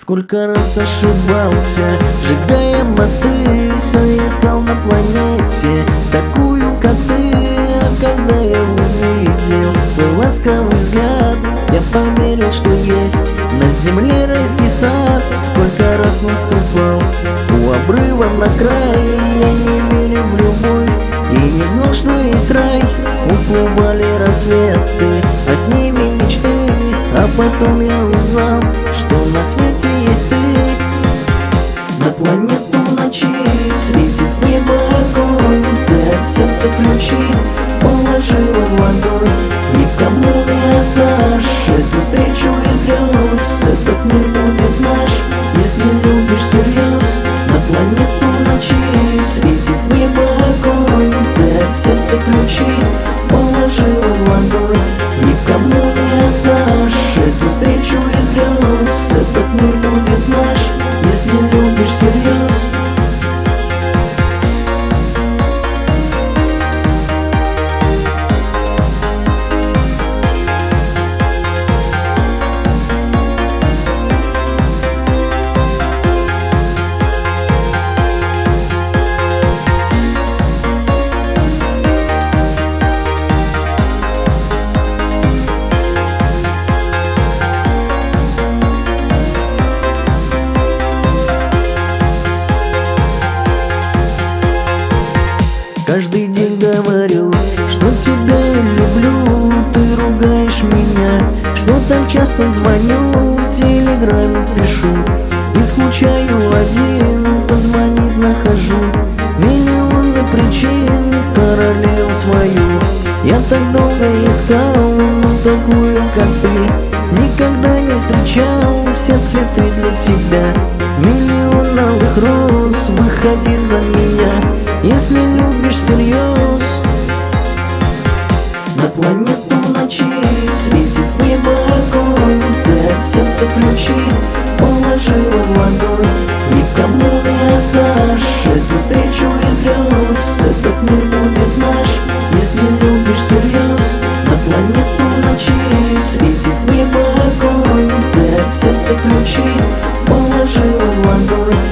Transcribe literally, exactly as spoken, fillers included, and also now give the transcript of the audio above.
Сколько раз ошибался, сжигая мосты, все искал на планете такую, как ты. А когда я увидел твой ласковый взгляд, я поверил, что есть на земле райский сад. Сколько раз наступал у обрыва на край, я не верю в любовь и не знал, что есть рай. Уплывали рассветы, а с ними мечты, а потом я узнал, что на свете есть ты. На планету ночи светит с неба огонь, ты от сердца ключи положила в ладонь. Никому не отдашь эту встречу из грез, этот мир будет наш, если любишь всерьез. На планету ночи светит с неба огонь, ты от сердца ключи положила в ладонь. Никому не отдашь эту встречу из грез, этот мир будет наш, если любишь всерьез. Каждый день говорю, что тебя я люблю. Ты ругаешь меня, что так часто звоню, в телеграме пишу и скучаю один. Позвонить нахожу миллионы причин, королеву свою я так долго искал, но такую, как ты, никогда не встречал. Все цветы для тебя, миллион алых роз, выходи за меня, если любишь всерьез. На планету ночи светит с неба огонь, ты от сердца ключи положила в ладонь. Никому не отдашь эту встречу из грез, этот мир будет наш, если любишь всерьез. На планету ночи светит с неба огонь, ты от сердца ключи положила в ладонь.